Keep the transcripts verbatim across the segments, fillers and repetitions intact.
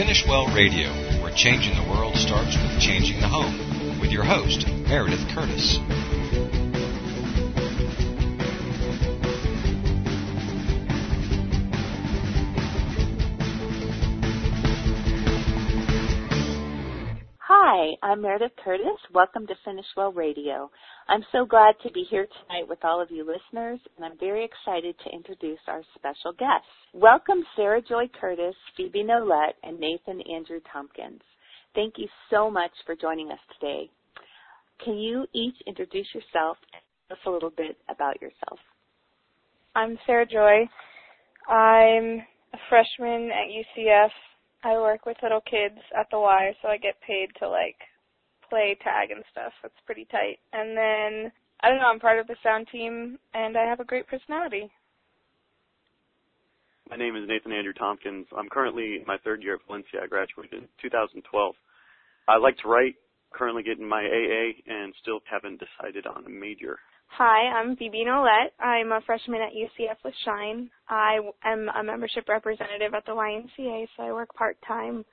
Finish Well Radio, where changing the world starts with changing the home, with your host, Meredith Curtis. Hi, I'm Meredith Curtis. Welcome to Finish Well Radio. I'm so glad to be here tonight with all of you listeners, and I'm very excited to introduce our special guests. Welcome Sarah Joy Curtis, Phoebe Nolette, and Nathan Andrew Tompkins. Thank you so much for joining us today. Can you each introduce yourself and tell us a little bit about yourself? I'm Sarah Joy. I'm a freshman at U C F. I work with little kids at the Y, so I get paid to, like, play tag and stuff. That's pretty tight. And then, I don't know, I'm part of the sound team, and I have a great personality. My name is Nathan Andrew Tompkins. I'm currently in my third year at Valencia. I graduated in two thousand twelve. I like to write, currently getting my A A, and still haven't decided on a major. Hi, I'm Phoebe Nolette. I'm a freshman at U C F with Shine. I am a membership representative at the Y M C A, so I work part-time.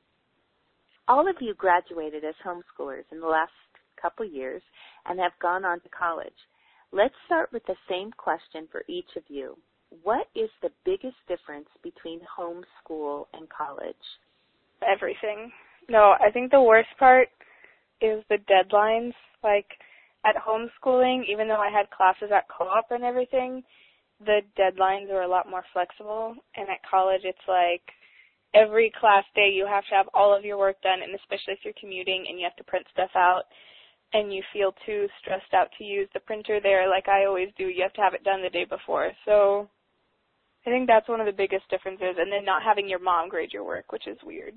All of you graduated as homeschoolers in the last couple years and have gone on to college. Let's start with the same question for each of you. What is the biggest difference between homeschool and college? Everything. No, I think the worst part is the deadlines. Like, at homeschooling, even though I had classes at co-op and everything, the deadlines were a lot more flexible. And at college, it's like every class day you have to have all of your work done, and especially if you're commuting and you have to print stuff out and you feel too stressed out to use the printer there like I always do. You have to have it done the day before. So I think that's one of the biggest differences. And then not having your mom grade your work, which is weird.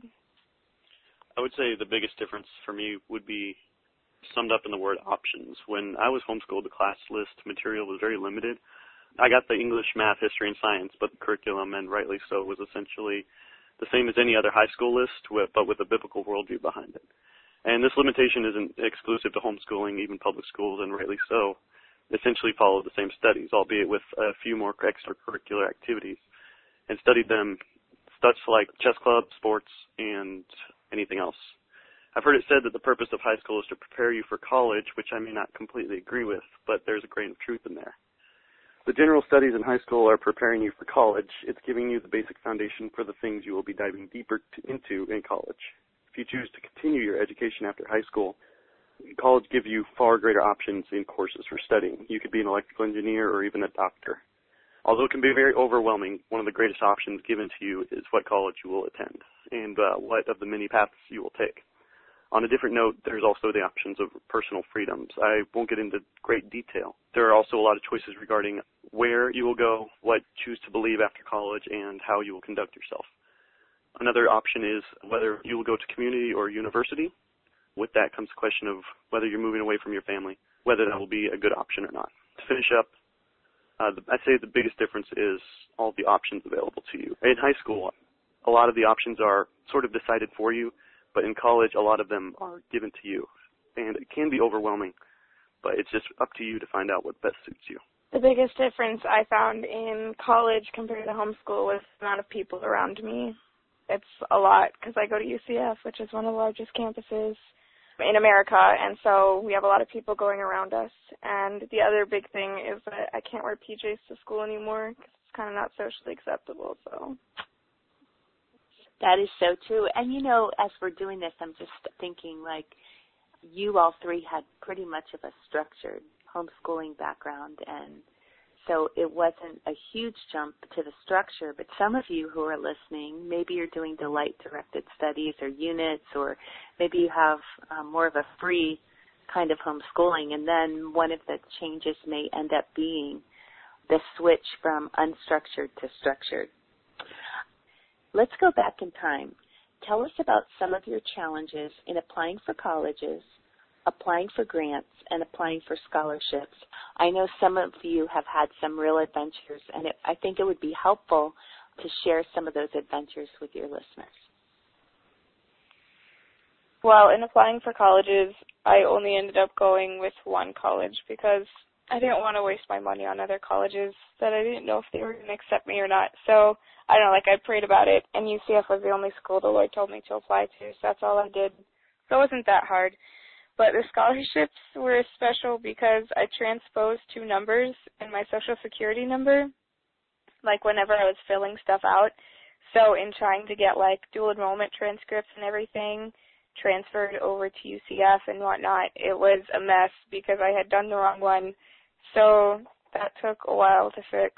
I would say the biggest difference for me would be summed up in the word options. When I was homeschooled, the class list material was very limited. I got the English, math, history, and science, but the curriculum, and rightly so, was essentially the same as any other high school list, but with a biblical worldview behind it. And this limitation isn't exclusive to homeschooling. Even public schools, and rightly so, essentially follow the same studies, albeit with a few more extracurricular activities, and studied them such like chess club, sports, and anything else. I've heard it said that the purpose of high school is to prepare you for college, which I may not completely agree with, but there's a grain of truth in there. The general studies in high school are preparing you for college. It's giving you the basic foundation for the things you will be diving deeper to, into in college. If you choose to continue your education after high school, college gives you far greater options in courses for studying. You could be an electrical engineer or even a doctor. Although it can be very overwhelming, one of the greatest options given to you is what college you will attend and uh, what of the many paths you will take. On a different note, there's also the options of personal freedoms. I won't get into great detail. There are also a lot of choices regarding where you will go, what you choose to believe after college, and how you will conduct yourself. Another option is whether you will go to community or university. With that comes the question of whether you're moving away from your family, whether that will be a good option or not. To finish up, uh, the, I'd say the biggest difference is all the options available to you. In high school, a lot of the options are sort of decided for you, but in college, a lot of them are given to you. And it can be overwhelming, but it's just up to you to find out what best suits you. The biggest difference I found in college compared to homeschool was the amount of people around me. It's a lot because I go to U C F, which is one of the largest campuses in America, and so we have a lot of people going around us. And the other big thing is that I can't wear P Js to school anymore because it's kind of not socially acceptable, so... That is so true. And, you know, as we're doing this, I'm just thinking, like, you all three had pretty much of a structured homeschooling background, and so it wasn't a huge jump to the structure. But some of you who are listening, maybe you're doing Delight-directed studies or units, or maybe you have um, more of a free kind of homeschooling, and then one of the changes may end up being the switch from unstructured to structured. Let's go back in time. Tell us about some of your challenges in applying for colleges, applying for grants, and applying for scholarships. I know some of you have had some real adventures, and it, I think it would be helpful to share some of those adventures with your listeners. Well, in applying for colleges, I only ended up going with one college because I didn't want to waste my money on other colleges that I didn't know if they were going to accept me or not. So, I don't know, like I prayed about it, and U C F was the only school the Lord told me to apply to, so that's all I did. So it wasn't that hard. But the scholarships were special because I transposed two numbers in my Social Security number, like whenever I was filling stuff out. So in trying to get like dual enrollment transcripts and everything transferred over to U C F and whatnot, it was a mess because I had done the wrong one. So that took a while to fix.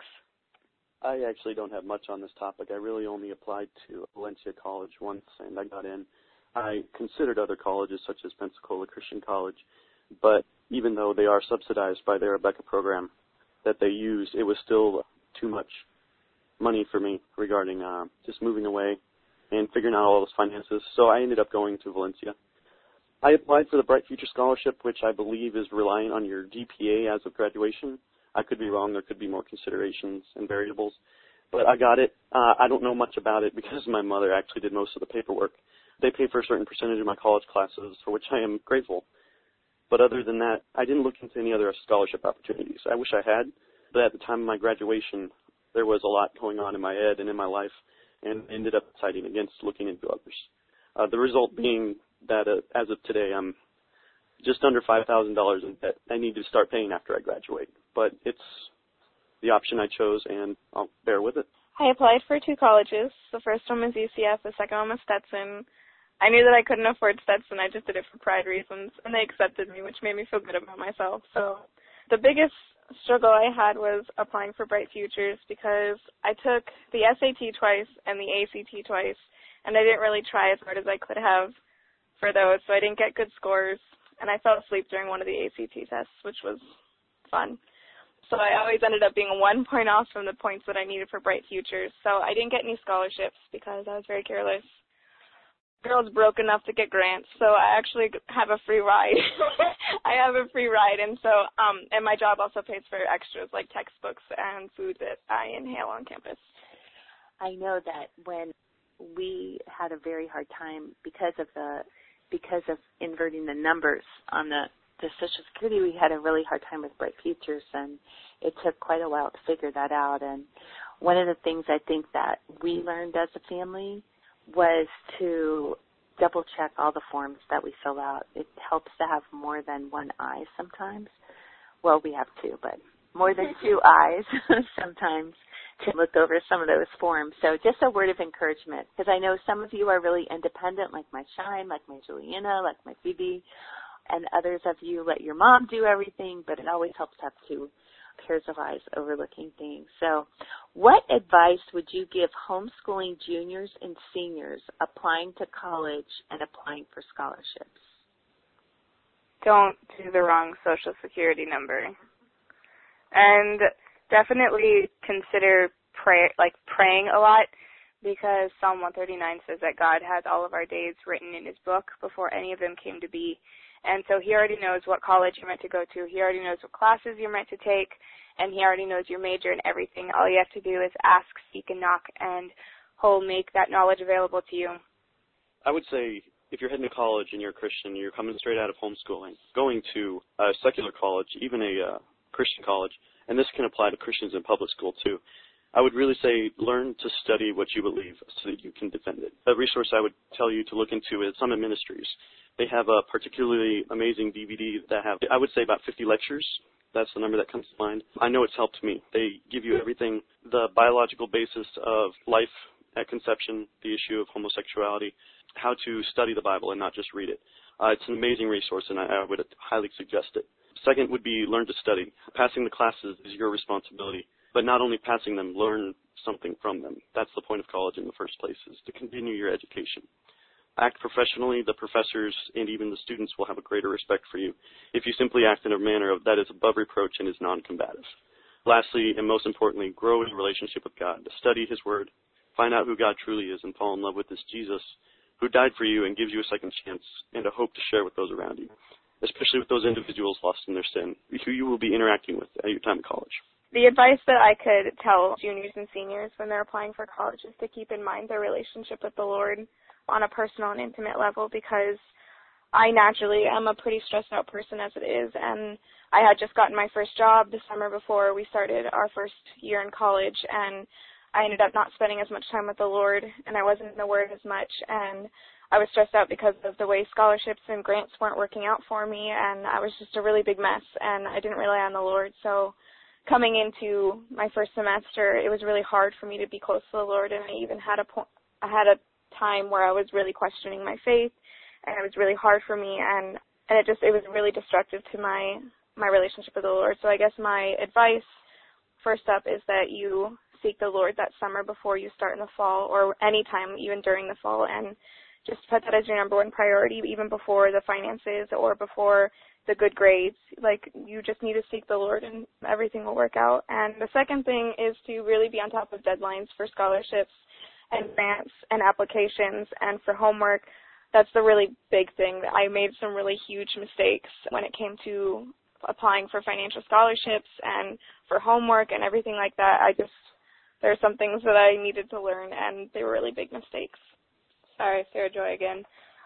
I actually don't have much on this topic. I really only applied to Valencia College once, and I got in. I considered other colleges such as Pensacola Christian College, but even though they are subsidized by their Rebecca program that they use, it was still too much money for me regarding uh, just moving away and figuring out all those finances. So I ended up going to Valencia. I applied for the Bright Future Scholarship, which I believe is relying on your G P A as of graduation. I could be wrong. There could be more considerations and variables. But I got it. Uh, I don't know much about it because my mother actually did most of the paperwork. They pay for a certain percentage of my college classes, for which I am grateful. But other than that, I didn't look into any other scholarship opportunities. I wish I had, but at the time of my graduation, there was a lot going on in my head and in my life, and ended up deciding against looking into others. Uh, the result being that uh, as of today, I'm just under five thousand dollars in debt. I need to start paying after I graduate. But it's the option I chose, and I'll bear with it. I applied for two colleges. The first one was U C F. The second one was Stetson. I knew that I couldn't afford Stetson. I just did it for pride reasons, and they accepted me, which made me feel good about myself. So the biggest struggle I had was applying for Bright Futures because I took the S A T twice and the A C T twice, and I didn't really try as hard as I could have for those, so I didn't get good scores, and I fell asleep during one of the A C T tests, which was fun. So I always ended up being one point off from the points that I needed for Bright Futures. So I didn't get any scholarships because I was very careless. Girls broke enough to get grants, so I actually have a free ride. I have a free ride, and so um, and my job also pays for extras like textbooks and food that I inhale on campus. I know that when we had a very hard time because of the because of inverting the numbers on the the Social Security, we had a really hard time with Bright Futures, and it took quite a while to figure that out. And one of the things I think that we learned as a family was to double check all the forms that we fill out. It helps to have more than one eye sometimes. Well, we have two, but more than two eyes sometimes to look over some of those forms. So just a word of encouragement, because I know some of you are really independent, like my Shine, like my Juliana, like my Phoebe, and others of you let your mom do everything, but it always helps to have two pairs of eyes overlooking things. So what advice would you give homeschooling juniors and seniors applying to college and applying for scholarships? Don't do the wrong Social Security number. And definitely consider pray, like praying a lot, because Psalm one thirty-nine says that God has all of our days written in his book before any of them came to be. And so he already knows what college you're meant to go to. He already knows what classes you're meant to take, and he already knows your major and everything. All you have to do is ask, seek, and knock, and he'll make that knowledge available to you. I would say if you're heading to college and you're a Christian, you're coming straight out of homeschooling, going to a secular college, even a uh, Christian college, and this can apply to Christians in public school too, I would really say learn to study what you believe so that you can defend it. A resource I would tell you to look into is Summit Ministries. They have a particularly amazing D V D that have, I would say, about fifty lectures. That's the number that comes to mind. I know it's helped me. They give you everything, the biological basis of life at conception, the issue of homosexuality, how to study the Bible and not just read it. Uh, it's an amazing resource, and I, I would highly suggest it. Second would be learn to study. Passing the classes is your responsibility. But not only passing them, learn something from them. That's the point of college in the first place, is to continue your education. Act professionally. The professors and even the students will have a greater respect for you if you simply act in a manner of that is above reproach and is non-combative. Lastly, and most importantly, grow in a relationship with God. Study his word. Find out who God truly is and fall in love with this Jesus who died for you and gives you a second chance and a hope to share with those around you, especially with those individuals lost in their sin, who you will be interacting with at your time in college. The advice that I could tell juniors and seniors when they're applying for college is to keep in mind their relationship with the Lord on a personal and intimate level, because I naturally am a pretty stressed out person as it is, and I had just gotten my first job the summer before we started our first year in college, and I ended up not spending as much time with the Lord, and I wasn't in the Word as much, and I was stressed out because of the way scholarships and grants weren't working out for me, and I was just a really big mess, and I didn't rely on the Lord. So coming into my first semester, it was really hard for me to be close to the Lord, and I even had a po- I had a time where I was really questioning my faith, and it was really hard for me, and, and it just it was really destructive to my, my relationship with the Lord. So I guess my advice, first up, is that you seek the Lord that summer before you start in the fall, or any time, even during the fall, and just put that as your number one priority, even before the finances or before the good grades. Like, you just need to seek the Lord and everything will work out. And the second thing is to really be on top of deadlines for scholarships and grants and applications and for homework. That's the really big thing. I made some really huge mistakes when it came to applying for financial scholarships and for homework and everything like that. I just, there are some things that I needed to learn, and they were really big mistakes. Sorry, Sarah Joy again.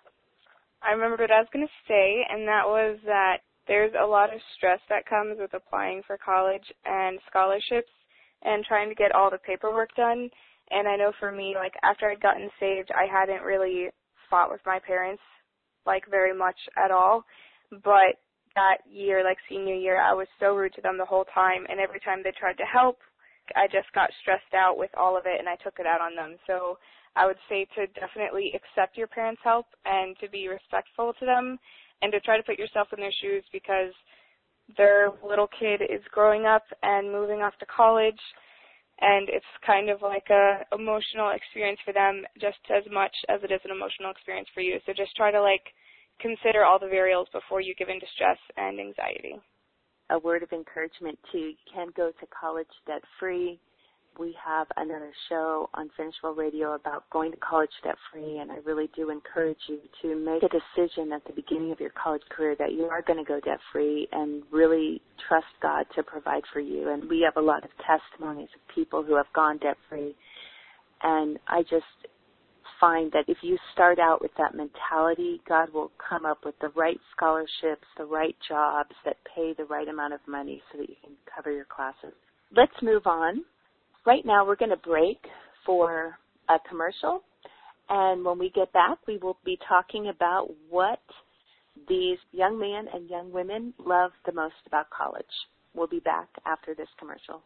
I remembered what I was going to say, and that was that there's a lot of stress that comes with applying for college and scholarships and trying to get all the paperwork done. And I know for me, like, after I'd gotten saved, I hadn't really fought with my parents, like, very much at all. But that year, like senior year, I was so rude to them the whole time, and every time they tried to help, I just got stressed out with all of it, and I took it out on them. So I would say to definitely accept your parents' help and to be respectful to them and to try to put yourself in their shoes, because their little kid is growing up and moving off to college, and it's kind of like a emotional experience for them just as much as it is an emotional experience for you. So just try to, like, consider all the variables before you give in to stress and anxiety. A word of encouragement, too. You can go to college debt-free. We have another show on Finish Well Radio about going to college debt-free, and I really do encourage you to make a decision at the beginning of your college career that you are going to go debt-free and really trust God to provide for you. And we have a lot of testimonies of people who have gone debt-free, and I just find that if you start out with that mentality, God will come up with the right scholarships, the right jobs that pay the right amount of money so that you can cover your classes. Let's move on. Right now we're going to break for a commercial, and when we get back, we will be talking about what these young men and young women love the most about college. We'll be back after this commercial.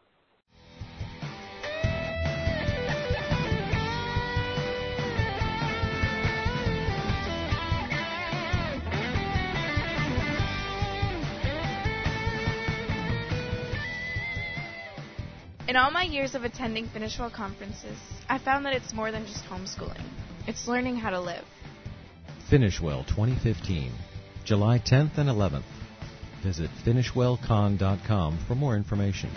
In all my years of attending Finish Well conferences, I found that it's more than just homeschooling. It's learning how to live. Finish Well twenty fifteen, July tenth and eleventh. Visit finish well con dot com for more information.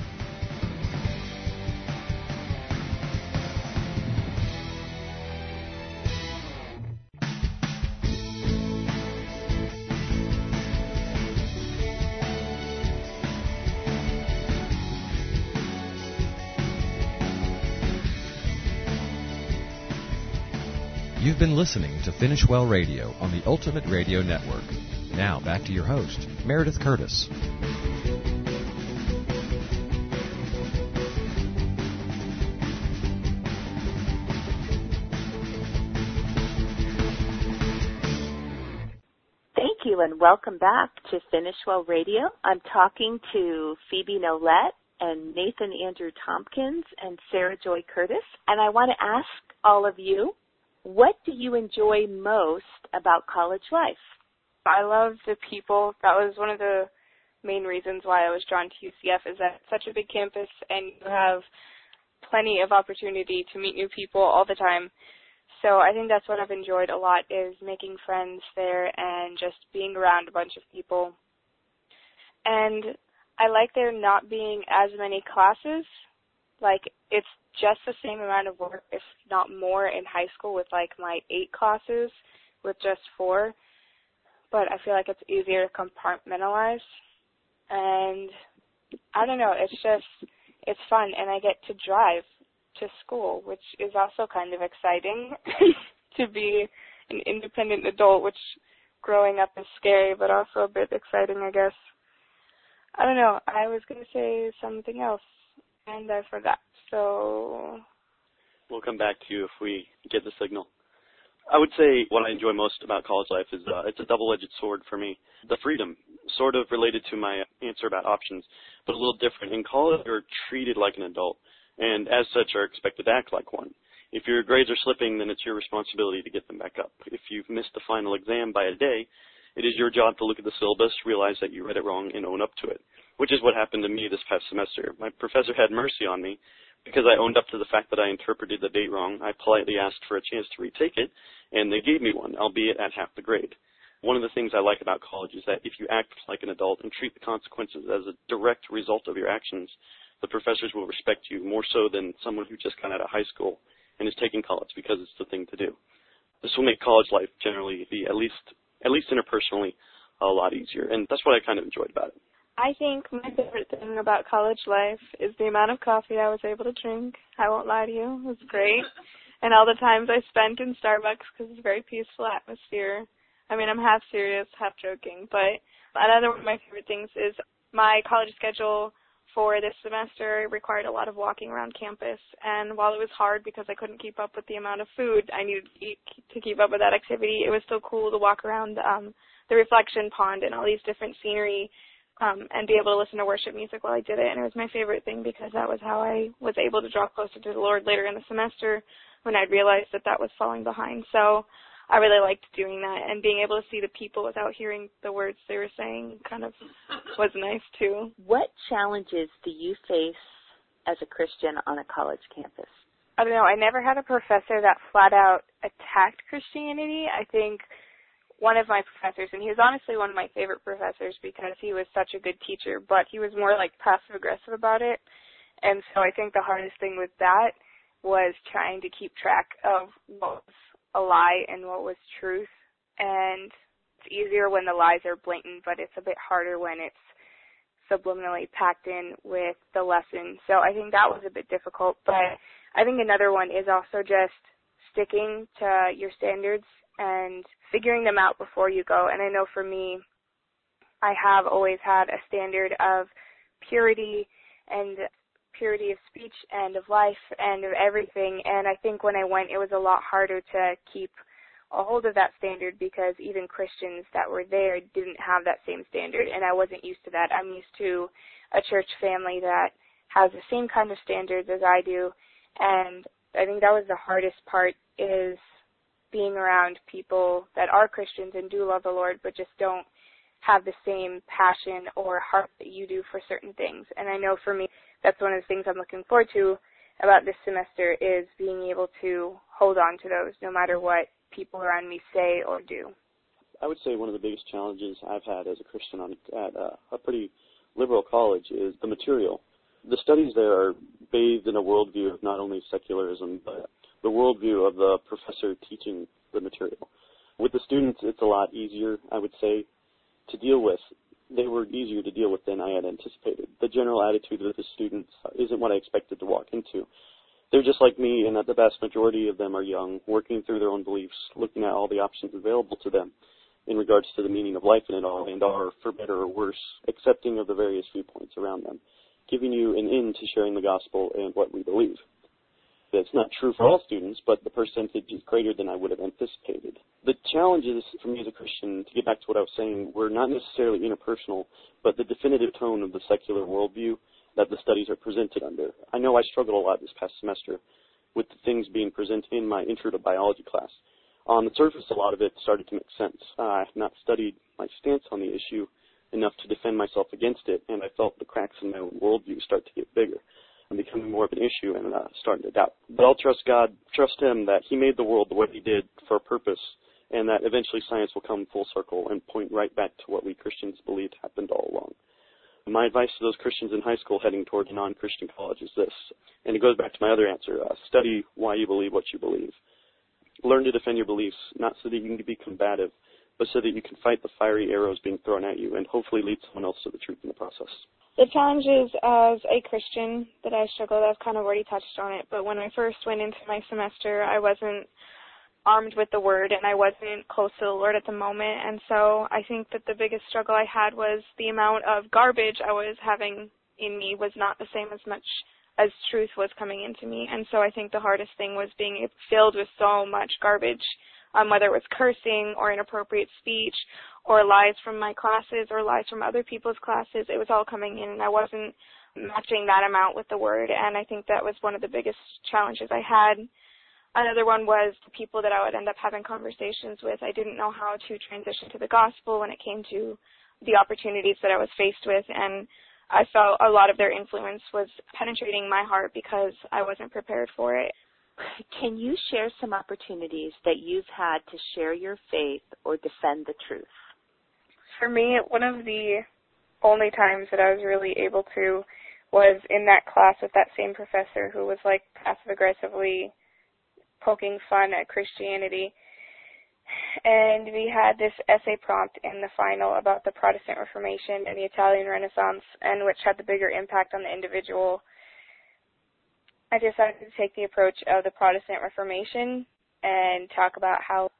You've been listening to Finish Well Radio on the Ultimate Radio Network. Now, back to your host, Meredith Curtis. Thank you, and welcome back to Finish Well Radio. I'm talking to Phoebe Nolette and Nathan Andrew Tompkins and Sarah Joy Curtis, and I want to ask all of you, what do you enjoy most about college life? I love the people. That was one of the main reasons why I was drawn to U C F, is that it's such a big campus and you have plenty of opportunity to meet new people all the time. So I think that's what I've enjoyed a lot, is making friends there and just being around a bunch of people. And I like there not being as many classes. Like, it's just the same amount of work, if not more, in high school with, like, my eight classes with just four. But I feel like it's easier to compartmentalize. And I don't know, it's just, it's fun. And I get to drive to school, which is also kind of exciting to be an independent adult, which growing up is scary, but also a bit exciting, I guess. I don't know. I was going to say something else, and I forgot. So we'll come back to you if we get the signal. I would say what I enjoy most about college life is uh, it's a double-edged sword for me. The freedom, sort of related to my answer about options, but a little different. In college, you're treated like an adult, and as such are expected to act like one. If your grades are slipping, then it's your responsibility to get them back up. If you've missed the final exam by a day, it is your job to look at the syllabus, realize that you read it wrong, and own up to it, which is what happened to me this past semester. My professor had mercy on me because I owned up to the fact that I interpreted the date wrong. I politely asked for a chance to retake it, and they gave me one, albeit at half the grade. One of the things I like about college is that if you act like an adult and treat the consequences as a direct result of your actions, the professors will respect you more so than someone who just got out of high school and is taking college because it's the thing to do. This will make college life generally be, at least at least interpersonally, a lot easier, and that's what I kind of enjoyed about it. I think my favorite thing about college life is the amount of coffee I was able to drink. I won't lie to you. It was great. And all the times I spent in Starbucks because it's a very peaceful atmosphere. I mean, I'm half serious, half joking, but another one of my favorite things is my college schedule for this semester required a lot of walking around campus, and while it was hard because I couldn't keep up with the amount of food I needed to eat to keep up with that activity, it was still cool to walk around um, the reflection pond and all these different scenery um, and be able to listen to worship music while I did it, and it was my favorite thing because that was how I was able to draw closer to the Lord later in the semester when I realized that that was falling behind. So I really liked doing that, and being able to see the people without hearing the words they were saying kind of was nice too. What challenges do you face as a Christian on a college campus? I don't know. I never had a professor that flat out attacked Christianity. I think one of my professors, and he was honestly one of my favorite professors because he was such a good teacher, but he was more like passive-aggressive about it. And so I think the hardest thing with that was trying to keep track of what was a lie and what was truth. And it's easier when the lies are blatant, but it's a bit harder when it's subliminally packed in with the lesson. So I think that was a bit difficult. But I think another one is also just sticking to your standards and figuring them out before you go. And I know for me, I have always had a standard of purity and purity of speech and of life and of everything, and I think when I went it was a lot harder to keep a hold of that standard because even Christians that were there didn't have that same standard, and I wasn't used to that. I'm used to a church family that has the same kind of standards as I do, and I think that was the hardest part, is being around people that are Christians and do love the Lord but just don't have the same passion or heart that you do for certain things. And I know for me, that's one of the things I'm looking forward to about this semester, is being able to hold on to those no matter what people around me say or do. I would say one of the biggest challenges I've had as a Christian on, at uh, a pretty liberal college is the material. The studies there are bathed in a worldview of not only secularism, but the worldview of the professor teaching the material. With the students, it's a lot easier, I would say, to deal with. They were easier to deal with than I had anticipated. The general attitude of the students isn't what I expected to walk into. They're just like me, in that the vast majority of them are young, working through their own beliefs, looking at all the options available to them in regards to the meaning of life in it all, and are, for better or worse, accepting of the various viewpoints around them, giving you an in to sharing the gospel and what we believe. That's not true for all students, but the percentage is greater than I would have anticipated. The challenges for me as a Christian, to get back to what I was saying, were not necessarily interpersonal, but the definitive tone of the secular worldview that the studies are presented under. I know I struggled a lot this past semester with the things being presented in my intro to biology class. On the surface, a lot of it started to make sense. Uh, I have not studied my stance on the issue enough to defend myself against it, and I felt the cracks in my own worldview start to get bigger and becoming more of an issue, and uh, starting to doubt. But I'll trust God, trust Him that He made the world the way He did for a purpose, and that eventually science will come full circle and point right back to what we Christians believed happened all along. My advice to those Christians in high school heading toward a non-Christian college is this, and it goes back to my other answer, uh, study why you believe what you believe. Learn to defend your beliefs, not so that you can be combative, but so that you can fight the fiery arrows being thrown at you and hopefully lead someone else to the truth in the process. The challenges as a Christian that I struggled, I've kind of already touched on it, but when I first went into my semester, I wasn't armed with the Word, and I wasn't close to the Lord at the moment. And so I think that the biggest struggle I had was the amount of garbage I was having in me was not the same as much as truth was coming into me. And so I think the hardest thing was being filled with so much garbage, um, whether it was cursing or inappropriate speech or lies from my classes or lies from other people's classes. It was all coming in, and I wasn't matching that amount with the Word. And I think that was one of the biggest challenges I had. Another one was the people that I would end up having conversations with. I didn't know how to transition to the gospel when it came to the opportunities that I was faced with, and I felt a lot of their influence was penetrating my heart because I wasn't prepared for it. Can you share some opportunities that you've had to share your faith or defend the truth? For me, one of the only times that I was really able to was in that class with that same professor who was like passive-aggressively poking fun at Christianity. And we had this essay prompt in the final about the Protestant Reformation and the Italian Renaissance, and which had the bigger impact on the individual. I decided to take the approach of the Protestant Reformation and talk about how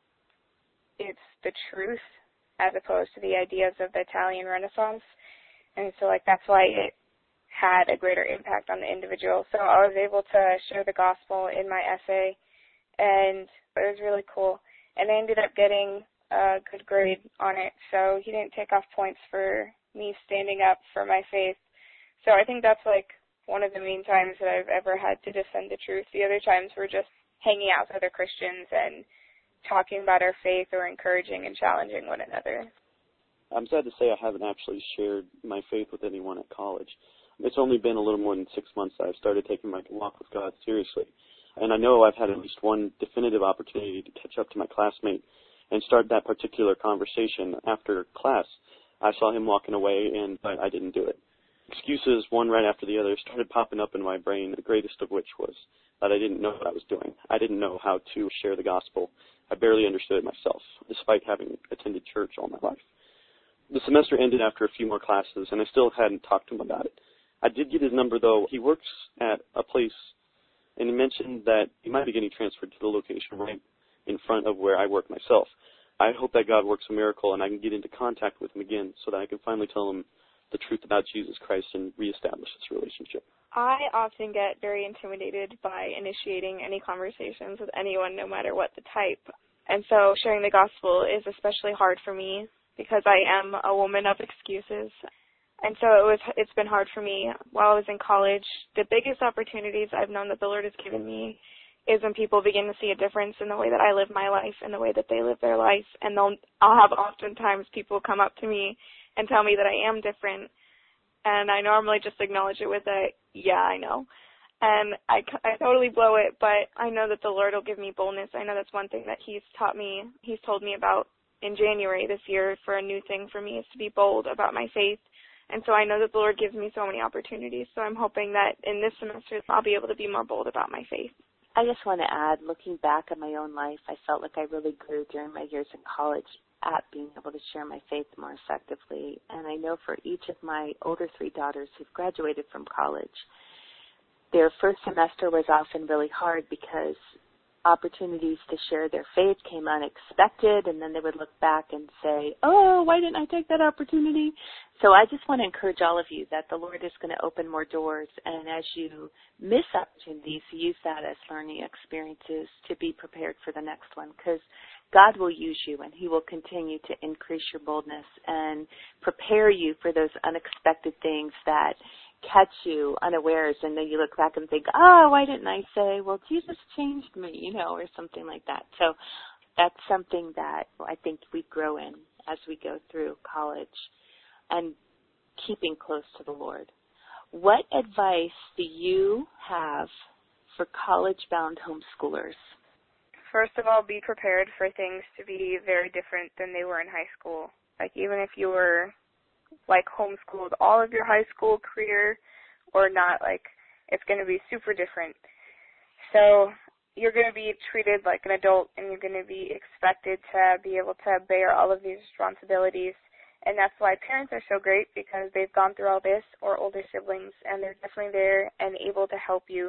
it's the truth as opposed to the ideas of the Italian Renaissance. And so, like, that's why it had a greater impact on the individual. So I was able to share the gospel in my essay, and it was really cool. And I ended up getting a good grade on it, so he didn't take off points for me standing up for my faith. So I think that's, like, one of the main times that I've ever had to defend the truth. The other times were just hanging out with other Christians and talking about our faith or encouraging and challenging one another. I'm sad to say I haven't actually shared my faith with anyone at college. It's only been a little more than six months that I've started taking my walk with God seriously. And I know I've had at least one definitive opportunity to catch up to my classmate and start that particular conversation after class. I saw him walking away, and but I didn't do it. Excuses, one right after the other, started popping up in my brain, the greatest of which was that I didn't know what I was doing. I didn't know how to share the gospel. I barely understood it myself, despite having attended church all my life. The semester ended after a few more classes, and I still hadn't talked to him about it. I did get his number, though. He works at a place, and he mentioned that he might be getting transferred to the location right in front of where I work myself. I hope that God works a miracle, and I can get into contact with him again so that I can finally tell him the truth about Jesus Christ and reestablish this relationship. I often get very intimidated by initiating any conversations with anyone, no matter what the type. And so sharing the gospel is especially hard for me because I am a woman of excuses. And so it was, it's been hard for me while I was in college. The biggest opportunities I've known that the Lord has given me is when people begin to see a difference in the way that I live my life and the way that they live their life. And they'll, I'll have oftentimes people come up to me and tell me that I am different. And I normally just acknowledge it with a, yeah, I know. And I, I totally blow it, but I know that the Lord will give me boldness. I know that's one thing that he's taught me, he's told me about in January this year for a new thing for me is to be bold about my faith. And so I know that the Lord gives me so many opportunities. So I'm hoping that in this semester I'll be able to be more bold about my faith. I just want to add, looking back at my own life, I felt like I really grew during my years in college at being able to share my faith more effectively. And I know for each of my older three daughters who've graduated from college, their first semester was often really hard because opportunities to share their faith came unexpected, and then they would look back and say, oh, why didn't I take that opportunity? So I just want to encourage all of you that the Lord is going to open more doors, and as you miss opportunities, use that as learning experiences to be prepared for the next one, because God will use you, and he will continue to increase your boldness and prepare you for those unexpected things that catch you unawares, and then you look back and think, oh, why didn't I say, well, Jesus changed me, you know, or something like that. So that's something that I think we grow in as we go through college and keeping close to the Lord. What advice do you have for college-bound homeschoolers? First of all, be prepared for things to be very different than they were in high school. Like, even if you were like homeschooled all of your high school career or not, like it's going to be super different. So you're going to be treated like an adult, and you're going to be expected to be able to bear all of these responsibilities. And that's why parents are so great, because they've gone through all this, or older siblings, and they're definitely there and able to help you.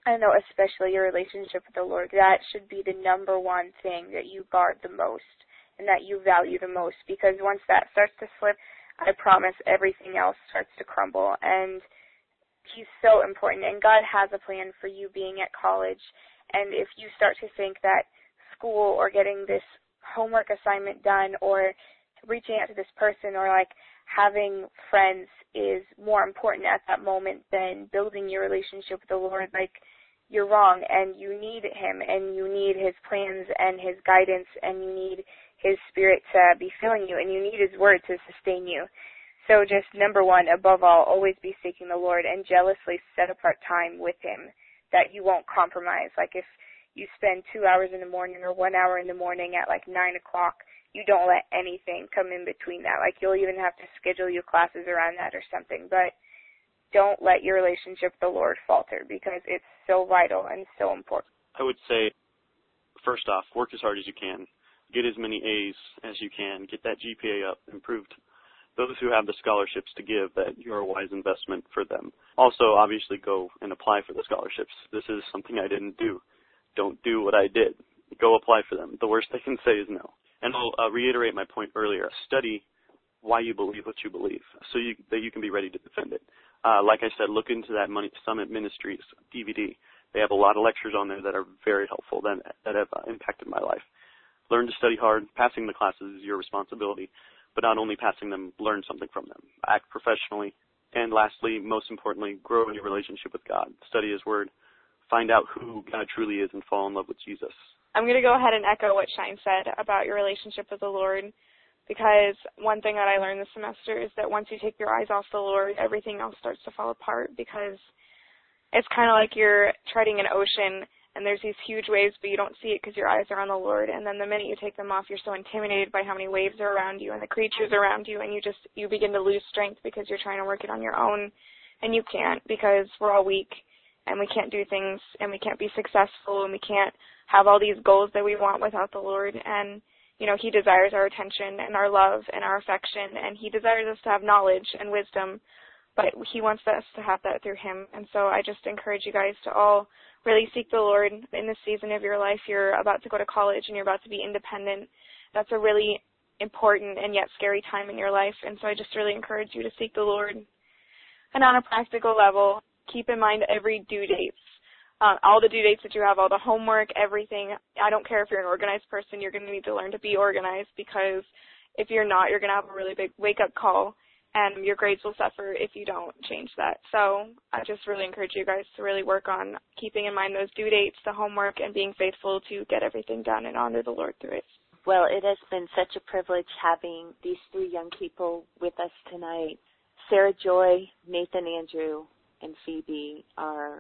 I know, especially your relationship with the Lord, that should be the number one thing that you guard the most and that you value the most, because once that starts to slip, I promise everything else starts to crumble. And He's so important, and God has a plan for you being at college. And if you start to think that school or getting this homework assignment done or reaching out to this person or like having friends is more important at that moment than building your relationship with the Lord, like, you're wrong, and you need Him, and you need His plans and His guidance, and you need His Spirit to be filling you, and you need His Word to sustain you. So just number one, above all, always be seeking the Lord and jealously set apart time with Him that you won't compromise. Like if you spend two hours in the morning or one hour in the morning at like nine o'clock, you don't let anything come in between that. Like you'll even have to schedule your classes around that or something. But don't let your relationship with the Lord falter, because it's so vital and so important. I would say, first off, work as hard as you can. Get as many A's as you can. Get that G P A up, improved. Those who have the scholarships to give, that you're a wise investment for them. Also, obviously, go and apply for the scholarships. This is something I didn't do. Don't do what I did. Go apply for them. The worst they can say is no. And I'll uh, reiterate my point earlier. Study why you believe what you believe so you, that you can be ready to defend it. Uh, like I said, look into that Money Summit Ministries D V D. They have a lot of lectures on there that are very helpful, that, that have uh, impacted my life. Learn to study hard. Passing the classes is your responsibility, but not only passing them, learn something from them. Act professionally. And lastly, most importantly, grow in your relationship with God. Study His Word. Find out who God truly is and fall in love with Jesus. I'm going to go ahead and echo what Shine said about your relationship with the Lord, because one thing that I learned this semester is that once you take your eyes off the Lord, everything else starts to fall apart, because it's kind of like you're treading an ocean and there's these huge waves, but you don't see it because your eyes are on the Lord. And then the minute you take them off, you're so intimidated by how many waves are around you and the creatures around you, and you just you begin to lose strength because you're trying to work it on your own, and you can't, because we're all weak and we can't do things and we can't be successful and we can't have all these goals that we want without the Lord. And you know, He desires our attention and our love and our affection, and He desires us to have knowledge and wisdom, but He wants us to have that through Him. And so I just encourage you guys to all really seek the Lord in this season of your life. You're about to go to college and you're about to be independent. That's a really important and yet scary time in your life, and so I just really encourage you to seek the Lord. And on a practical level, keep in mind every due dates. Uh, all the due dates that you have, all the homework, everything. I don't care if you're an organized person, you're going to need to learn to be organized, because if you're not, you're going to have a really big wake-up call, and your grades will suffer if you don't change that. So I just really encourage you guys to really work on keeping in mind those due dates, the homework, and being faithful to get everything done and honor the Lord through it. Well, it has been such a privilege having these three young people with us tonight. Sarah Joy, Nathan Andrew, and Phoebe are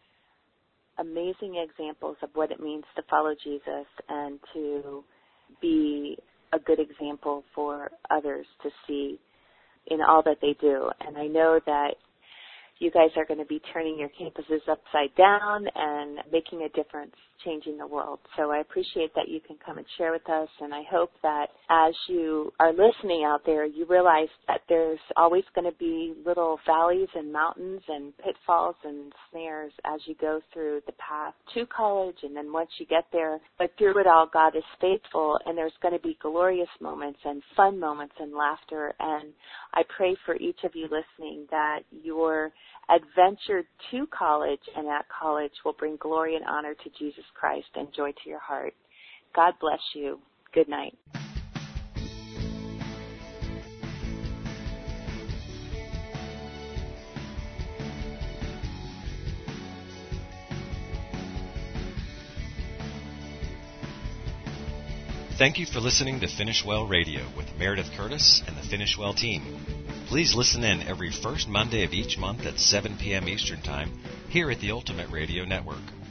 amazing examples of what it means to follow Jesus and to be a good example for others to see in all that they do. And I know that you guys are going to be turning your campuses upside down and making a difference, changing the world. So I appreciate that you can come and share with us, and I hope that as you are listening out there, you realize that there's always going to be little valleys and mountains and pitfalls and snares as you go through the path to college, and then once you get there. But through it all, God is faithful, and there's going to be glorious moments and fun moments and laughter. And I pray for each of you listening that your adventure to college and at college will bring glory and honor to Jesus Christ and joy to your heart. God bless you. Good night. Thank you for listening to Finish Well Radio with Meredith Curtis and the Finish Well team. Please listen in every first Monday of each month at seven p.m. Eastern Time here at the Ultimate Radio Network.